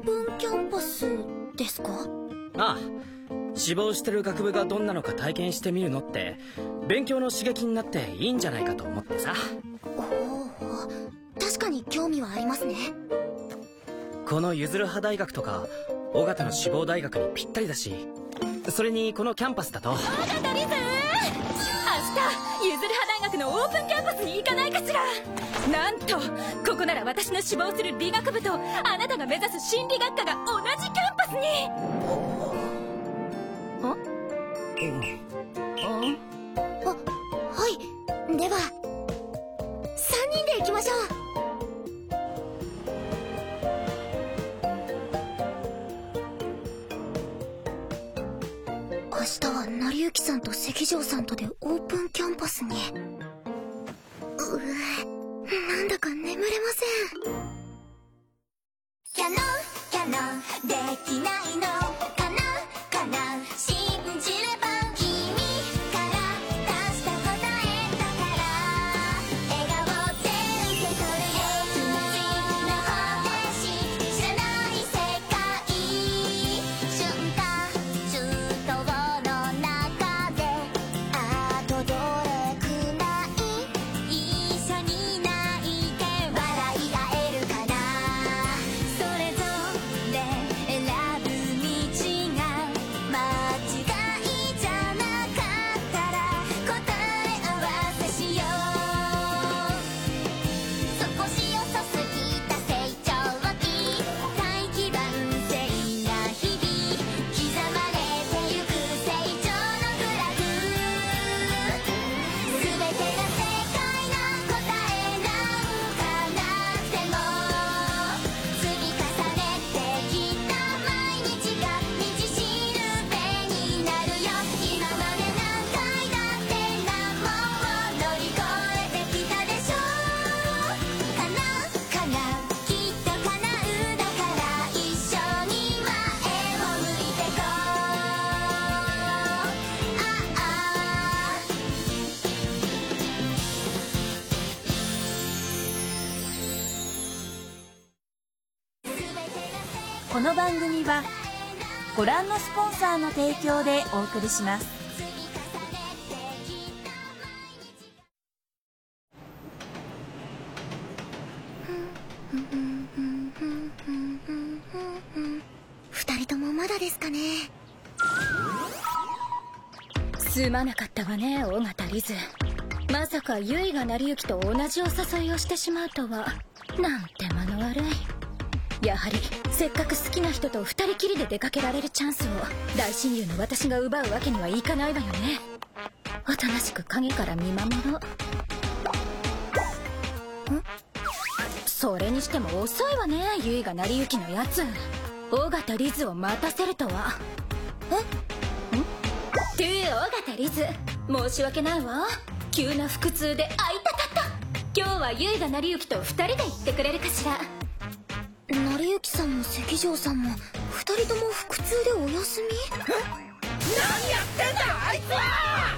プンキャンパスですか？ ああ、志望してる学部がどんなのか体験してみるのって勉強の刺激になっていいんじゃないかと思ってさ。 おお、確かに興味はありますね。 このゆずる派大学とか尾形の志望大学にぴったりだし、それにこのキャンパスだと。尾形リズ、明日ゆずる派大学のオープンキャンパスに行かないかしら。なんとここなら私の志望する理学部とあなたが目指す心理学科が同じキャンパスに。 はい、では3人で行きましょう。明日は成幸さんと関城さんとでオープンキャンパスに。なんだか眠れません。キャノンキャノンできないのかなかな、信じれば君から出した答えだから、笑顔で受け取るよ気持ちの方程式、知らない世界瞬間中東の中で、あとどれくらい一緒に泣いて笑い合えるかな。それぞれ選ぶ道が間違いじゃなかったら答え合わせしよう。少し遅すぎた成長期、大気晩成な日々、刻まれてゆく成長のグラフ、全てが正解な答えなんかなくても、積み重ねてきた毎日が道しるべになるよ。今まで何回だって難問を乗り越えてきたでしょ。叶うかな、きっと叶うだから、一緒に前を向いてこう。 この番組はご覧のスポンサーの提供でお送りします。 2人ともまだですかね。 すまなかったわね、尾形リズ。まさか結が成幸と同じお誘いをしてしまうとは、なんて間の悪い。やはりせっかく好きな人と二人きりで出かけられるチャンスを大親友の私が奪うわけにはいかないわよね。おとなしく影から見守ろう。それにしても遅いわね、結が成幸のやつ。尾形リズを待たせるとは。尾形リズ、申し訳ないわ。急な腹痛で会いたかった。今日は結が成幸と二人で行ってくれるかしら。 成幸さんも関城さんも2人とも腹痛でお休み？ 何やってんだあいつは！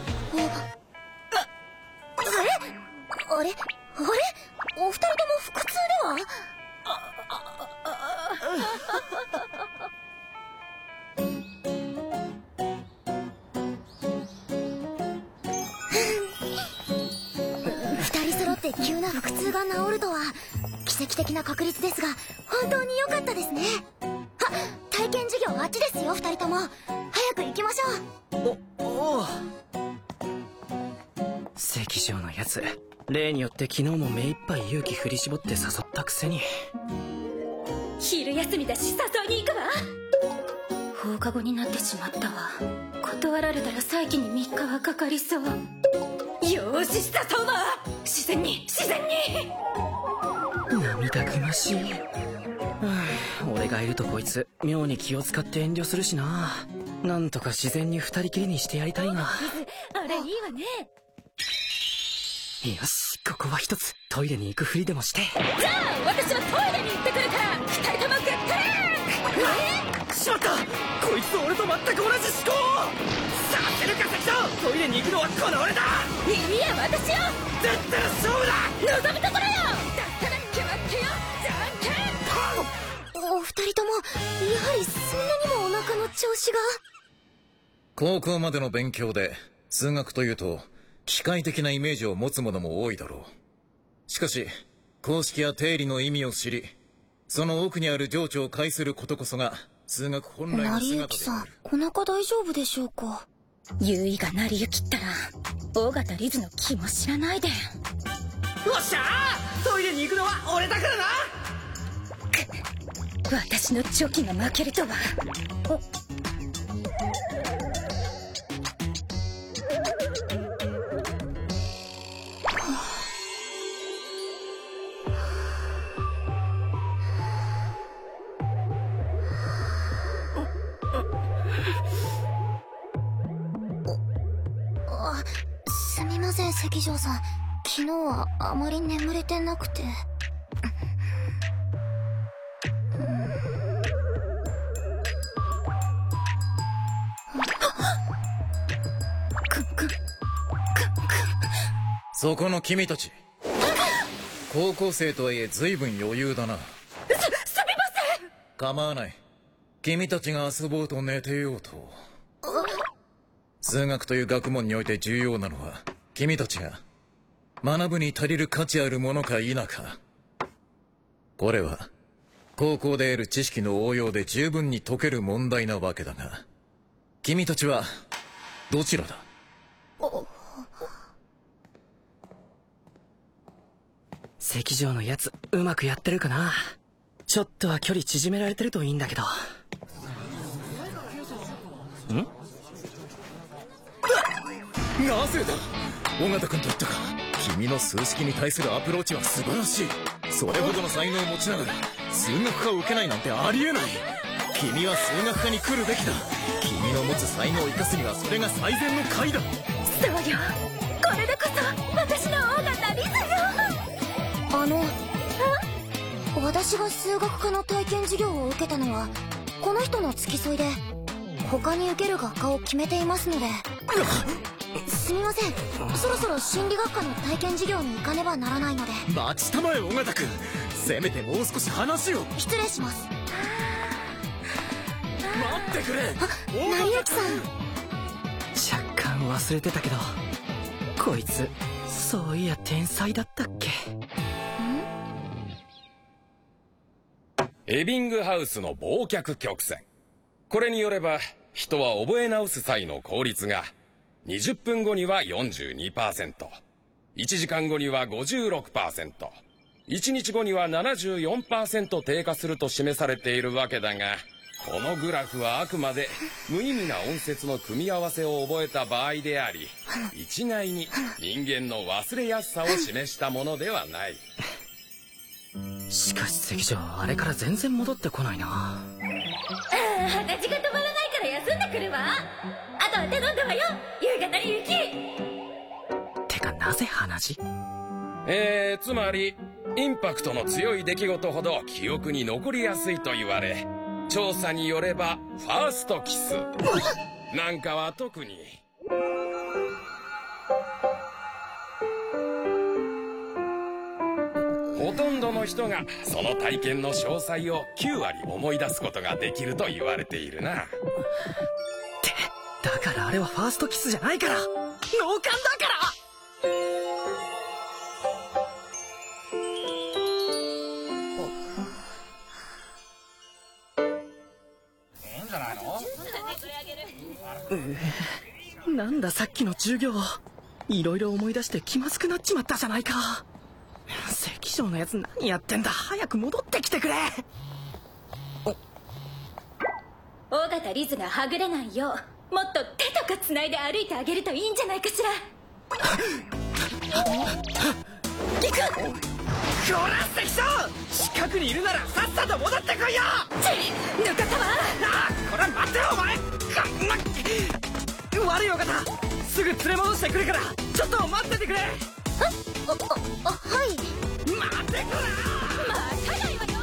あれお二人とも腹痛では？2人揃って急な腹痛が治るとは奇跡的な確率ですが、本当に良かったですね。体験授業あっちですよ。2人とも早く行きましょう。 おお、関城のやつ、例によって昨日も目いっぱい勇気振り絞って誘ったくせに。 昼休みだし誘いに行くわ。放課後になってしまったわ。断られたら再起に3日はかかりそう。よーし誘うわ。自然に涙ぐましい。俺がいるとこいつ妙に気を使って遠慮するしな。なんとか自然に二人きりにしてやりたいが。 あれいいわね。 よし、ここは一つトイレに行くふりでもして。 じゃあ私はトイレに行ってくるから2人ともグッドラック。 しまった、こいつと俺と全く同じ思考。させるか関城、トイレに行くのはこの俺だ。 いや私よ。 だったら勝負だ。 望むところよ。だったら決まってよ。じゃんけんお二人ともはりそんなにもお腹の調子が。 高校までの勉強で数学というと機械的なイメージを持つものも多いだろう。しかし公式や定理の意味を知り、その奥にある情緒を介することこそが数学本来の成姿幸さん、 である。 お腹大丈夫でしょうか。 優衣が成り行きったら尾形リズの気も知らないで。 よっしゃー、トイレに行くのは俺だからな。 私のチョキが負けるとは。 すみません関城さん、昨日はあまり眠れてなくて。 そこの君たち、高校生とはいえ随分余裕だな。 すみません。 構わない。君たちが遊ぼうと寝てようと、数学という学問において重要なのは君たちが学ぶに足りる価値あるものか否か。これは高校で得る知識の応用で十分に解ける問題なわけだが、君たちはどちらだ？ 関城のやつうまくやってるかな。ちょっとは距離縮められてるといいんだけど。 なぜだ？尾形君と言ったか。君の数式に対するアプローチは素晴らしい。それほどの才能を持ちながら数学科を受けないなんてありえない。君は数学科に来るべきだ。君の持つ才能を生かすにはそれが最善の解だ。 そうよ、これでこそ私の尾形リズよ。 私が数学科の体験授業を受けたのはこの人の付き添いで、他に受ける学科を決めていますので。すみません、そろそろ心理学科の体験授業に行かねばならないので。 待ちたまえ尾形君、せめてもう少し話を。 失礼します。 待ってくれ。 成幸さん、 若干忘れてたけど、こいつそういや天才だったっけ。 エビングハウスの忘却曲線。これによれば人は覚え直す際の効率が20分後には 42%、 1時間後には 56%、 1日後には 74% 低下すると示されているわけだが、このグラフはあくまで無意味な音節の組み合わせを覚えた場合であり、一概に人間の忘れやすさを示したものではない。 しかし関城、あれから全然戻ってこないな。 鼻血が止まらないから休んでくるわ。あとは頼んだわよ、夕方に雪。 てかなぜ鼻血？ つまりインパクトの強い出来事ほど記憶に残りやすいと言われ、調査によればファーストキスなんかは特に。ほとんどの人がその体験の詳細を9割思い出すことができると言われているな。 ってだからあれはファーストキスじゃないから、脳幹だから。なんださっきの授業、いろいろ思い出して気まずくなっちまったじゃないか。関城のやつ何やってんだ、早く戻ってきてくれ。 尾形リズがはぐれないよう、もっと手とかつないで歩いてあげるといいんじゃないかしら。 ギクッ、こら関城、近くにいるならさっさと戻ってこいよ。 抜かったわ。 これ待ってよお前。悪い尾形、すぐ連れ戻してくるからちょっと待っててくれ。 はい。 待ってくれ。 待たないわよ。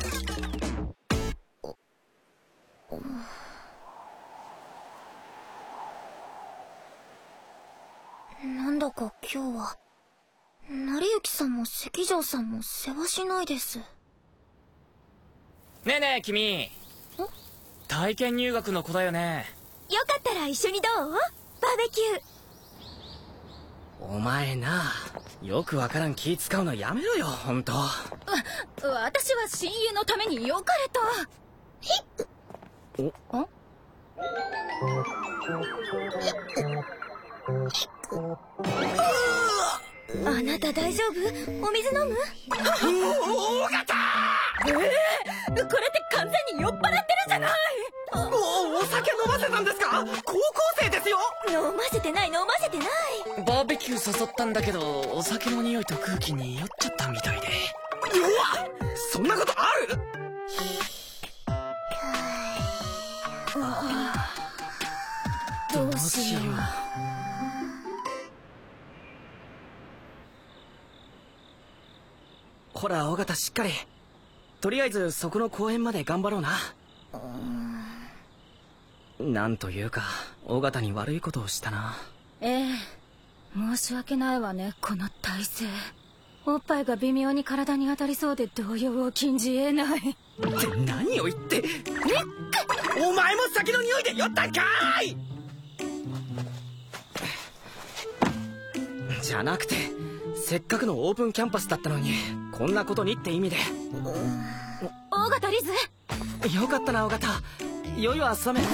なんだか今日は成幸さんも関城さんもせわしないです。 ねえねえ君、 体験入学の子だよね。 よかったら一緒にどう？バーベキュー。 お前な、よくわからん気使うのやめろよ、ほんと。 私は親友のために良かれと。 あなた大丈夫？お水飲む？ 大型これって完全に酔っ払ってるじゃない。 お酒飲ませたんですか？高校生ですよ。 飲ませてない。 バーベキュー誘ったんだけど、お酒の匂いと空気に酔っちゃったみたいで。 うわっ、そんなことある？ どうしよう。ほら、尾形しっかり。とりあえずそこの公園まで頑張ろうな。なんというか、尾形に悪いことをしたな。 ええ、申し訳ないわね、この体勢。おっぱいが微妙に体に当たりそうで動揺を禁じ得ない。 って何を言って。お前も酒の匂いで酔ったんかーい。 じゃなくて、せっかくのオープンキャンパスだったのに、こんなことにって意味で。 尾形リズ。 よかったな、尾形。酔いは冷め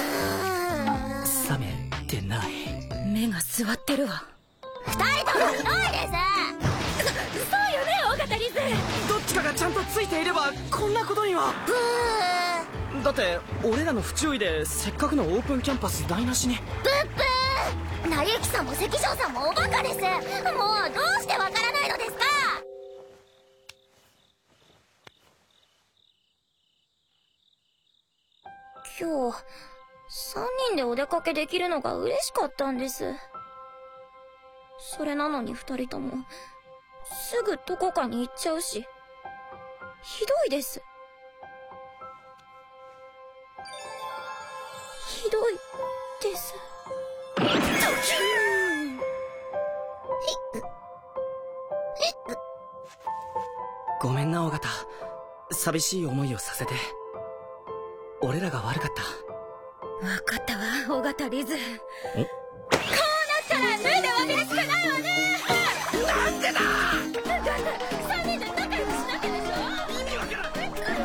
てない。 目が座ってるわ。 二人ともひどいです。 そうよね、尾形リズ。 どっちかがちゃんとついていればこんなことには。だって俺らの不注意でせっかくのオープンキャンパス台無しに。 ブッブー。成幸さんも関城さんもおバカです。もうどうしてわからないのですか？今日3人でお出かけできるのが嬉しかったんです。それなのに2人ともすぐどこかに行っちゃうし、ひどいです。ひどいです。 ごめんな、尾形。寂しい思いをさせて。俺らが悪かった。 分かったわ、尾形リズ。こうなったら脱いでおけるしかないわね。 なんでだ。 3人で仲良くしなきゃでしょ。 意味わからん。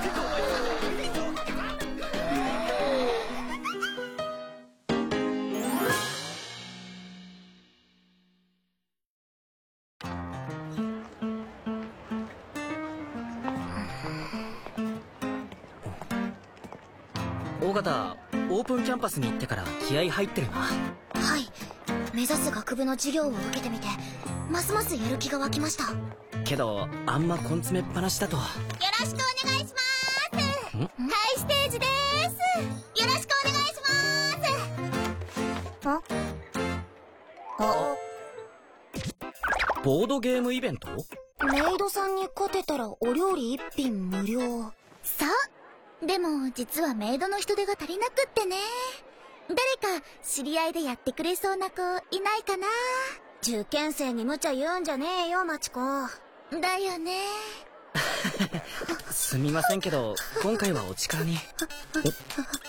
尾形、オープンキャンパスに行ってから気合入ってるな。 はい、目指す学部の授業を受けてみてますますやる気が湧きました。 けどあんま根詰めっぱなしだと。 よろしくお願いします。ハイステージです。よろしくお願いします。 ボードゲームイベント？ メイドさんに勝てたらお料理1品無料。そう、でも実はメイドの人手が足りなくってね。誰か知り合いでやってくれそうな子いないかな。受験生に無茶言うんじゃねえよ、マチコ。だよね。 すみませんけど今回はお力に。イベン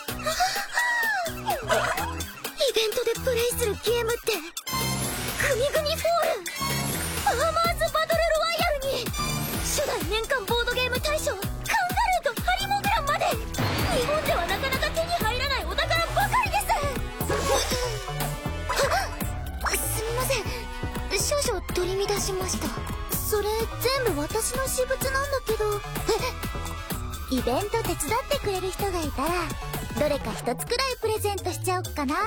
トでプレイするゲームってグミグミフォール、ファーマーズバトルロワイヤルに初代年間ボードゲーム大賞カンガルーとハリモグランまで、日本ではなかなか手に入らないお宝ばかりです。すみません、少々取り乱しました。それ全部私の私物なんだけど。イベント手伝ってくれる人がいたらどれか一つくらいプレゼントしちゃおっかな。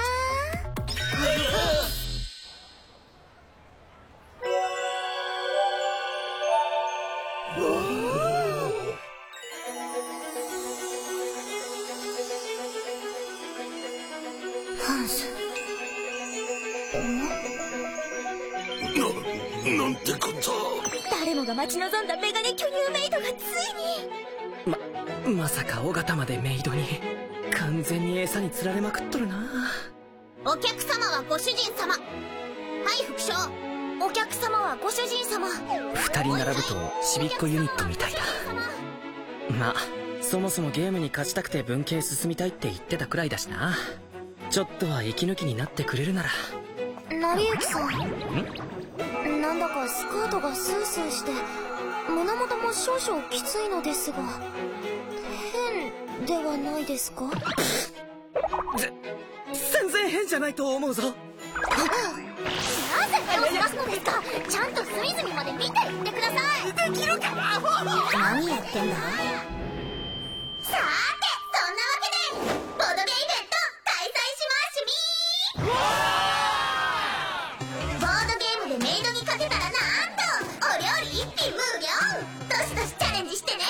ハンス、 なんてこと。 誰もが待ち望んだメガネ巨乳メイドがついに。 まさか尾形までメイドに。完全に餌に釣られまくっとるな。 お客様はご主人様。はい、副将。お客様はご主人様。 二人並ぶとちびっこユニットみたいだ。まあそそもそもゲームに勝ちたくて文系進みたいって言ってたくらいだしな。ちょっとは息抜きになってくれるなら。 成幸さん、なんだかスカートがスースーして胸元も少々きついのですが、変ではないですか？ 全然変じゃないと思うぞ。 なぜ目をそらすのですか？ちゃんと隅々まで見て言ってください。 できるか？ 何やってんだ？さーて、そんなわけでボードゲーイベント開催しますみー。ボードゲームでメイドに勝てたらなんとお料理一品無料。どしどしチャレンジしてね。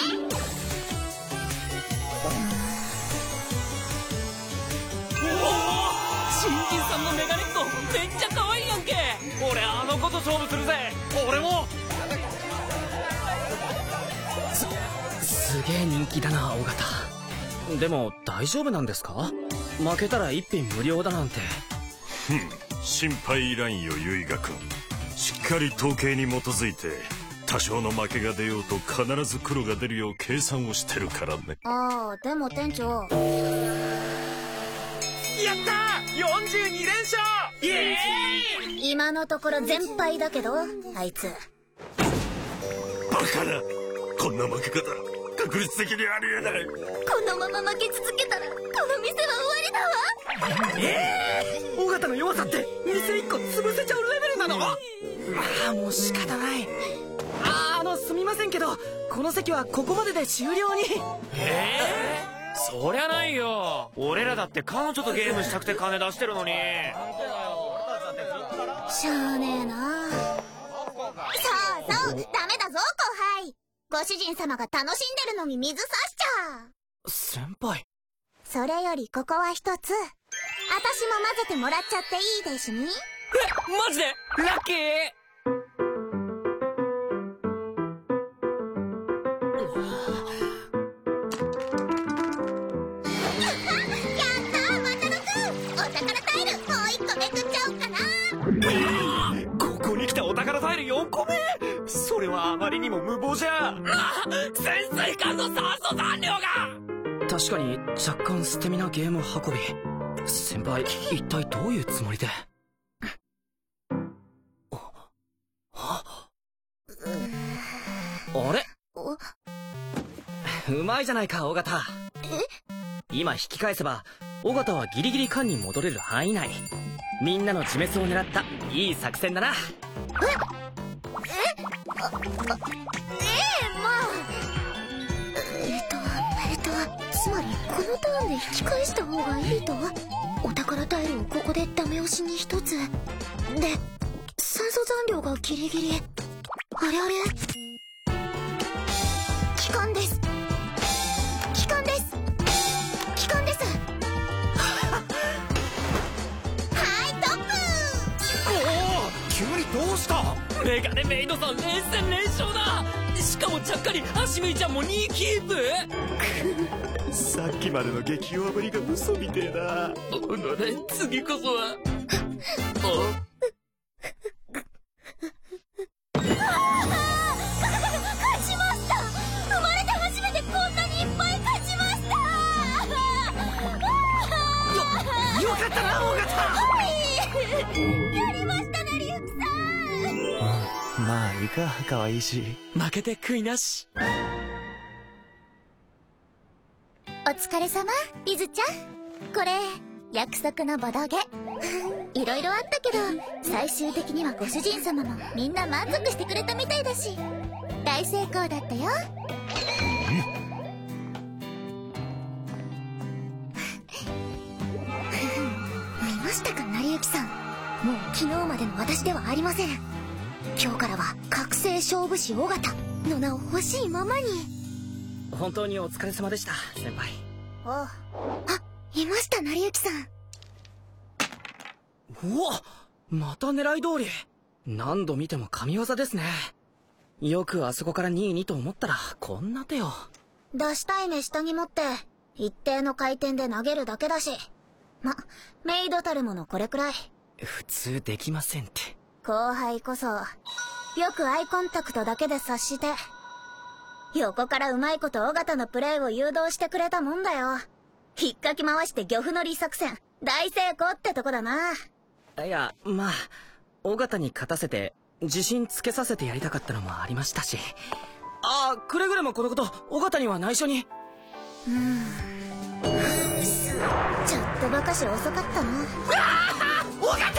新人さんのメガネっ子めっちゃ可愛いやんけ。俺あの子と勝負するぜ。俺も。 すげえ人気だな尾形。でも大丈夫なんですか？負けたら一品無料だなんて。 心配いらんよ結賀君。しっかり統計に基づいて多少の負けが出ようと必ず黒が出るよう計算をしてるからね。 ああ、でも店長、 やったー !42 連勝イエーイ。 今のところ全敗だけど、あいつ。 バカな、こんな負け方確率的にありえない。 このまま負け続けたらこの店は終わりだわ。 尾形の弱さって店1個潰せちゃうレベルなの？まあもう仕方ない。すみませんけどこの席はここまでで終了に。 そりゃないよ。俺らだって彼女とゲームしたくて金出してるのに。 しゃあねえな。そうそう、ダメだぞ後輩。ご主人様が楽しんでるのに水差しちゃう。 先輩。 それよりここは一つ、私も混ぜてもらっちゃっていいでしゅに。 マジでラッキー。ここに来てお宝タイル4個目。それはあまりにも無謀じゃ。潜水艦の酸素残量が。確かに若干捨て身なゲーム運び。先輩一体どういうつもりで。あれ、うまいじゃないか尾形。今引き返せば尾形はギリギリ艦に戻れる範囲内。みんなの自滅を狙ったいい作戦だな。 つまりこのターンで引き返した方がいいと？お宝タイルをここでダメ押しに一つで、酸素残量がギリギリ。あれあれ、帰還です。帰還です。帰還です。はいトップ。 急にどうした？メガネメイドさん連戦連勝だ。しかもちゃっかりハシミちゃんも2位キープ。 さっきまでの激弱ぶりが嘘みてえな。 次こそは。 勝ちました。生まれて初めてこんなにいっぱい勝ちました。 よかったな尾形。 やりました成幸さん。 まあいいか、可愛いし負けて悔いなし。 お疲れ様リズちゃん。これ約束のボドゲ。いろいろあったけど最終的にはご主人様もみんな満足してくれたみたいだし大成功だったよ。見ましたか成幸さん。もう昨日までの私ではありません。今日からは覚醒勝負師尾形の名を欲しいままに。 本当にお疲れ様でした先輩。 あ、いました成幸さん。 うわ、また狙い通り。何度見ても神業ですね。よくあそこから2位にと思ったらこんな手を。 出したい目下に持って一定の回転で投げるだけだし、メイドたるものこれくらい。 普通できませんって。 後輩こそよくアイコンタクトだけで察して横からうまいこと尾形のプレイを誘導してくれたもんだよ。引っかき回して漁夫の利作戦大成功ってとこだな。 いや、まあ尾形に勝たせて自信つけさせてやりたかったのもありましたし。ああ、くれぐれもこのこと尾形には内緒に。 ちょっとばかし遅かったな。 尾形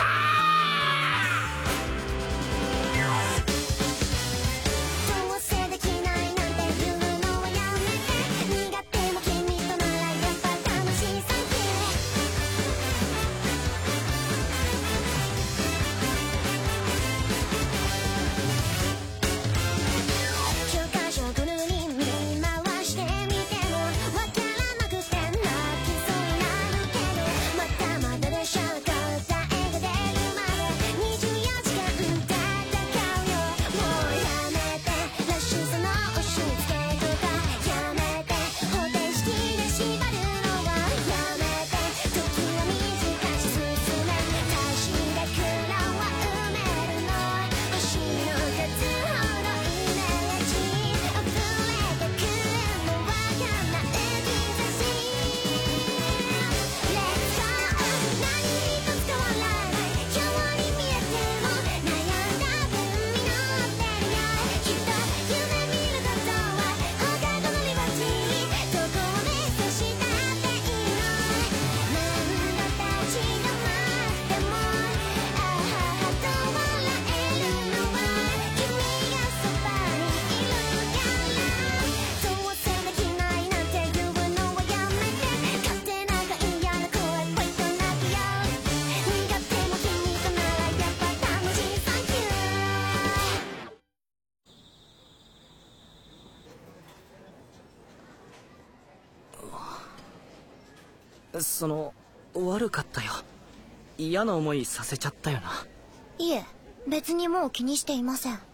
悪かったよ。嫌な思いさせちゃったよな。 いえ、別にもう気にしていません。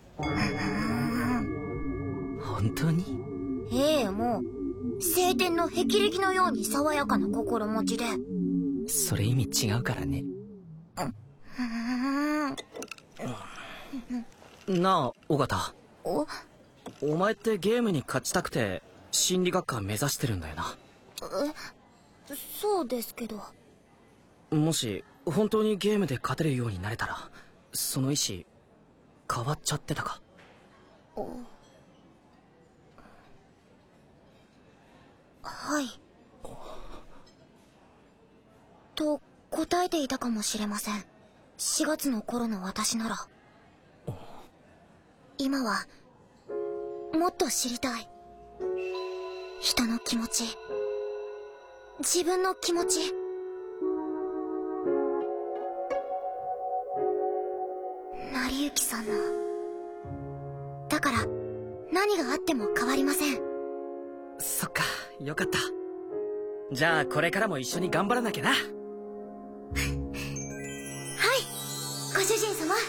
本当に？ ええ、もう晴天の霹靂のように爽やかな心持ちで。 それ意味違うからね。なあ尾形、お前ってゲームに勝ちたくて心理学科目指してるんだよな。 そうですけど。 もし本当にゲームで勝てるようになれたら、その意思変わっちゃってたか？ はいと答えていたかもしれません。4月の頃の私なら。今はもっと知りたい。人の気持ち、自分の気持ち。成幸さんの。だから何があっても変わりません。 そっか、よかった。じゃあこれからも一緒に頑張らなきゃな。はい、 ご主人様。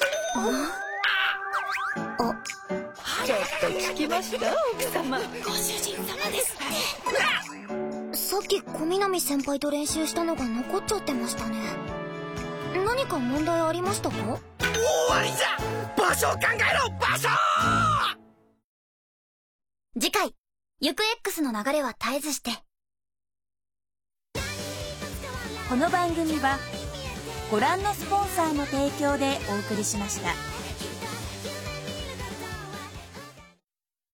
ちょっと聞きました奥様。 ご主人様ですって。さっき小南先輩と練習したのが残っちゃってましたね。何か問題ありましたか？ 終わりじゃ。場所を考えろ、場所。 次回ゆく X の流れは絶えずして。 この番組はご覧のスポンサーの提供でお送りしました。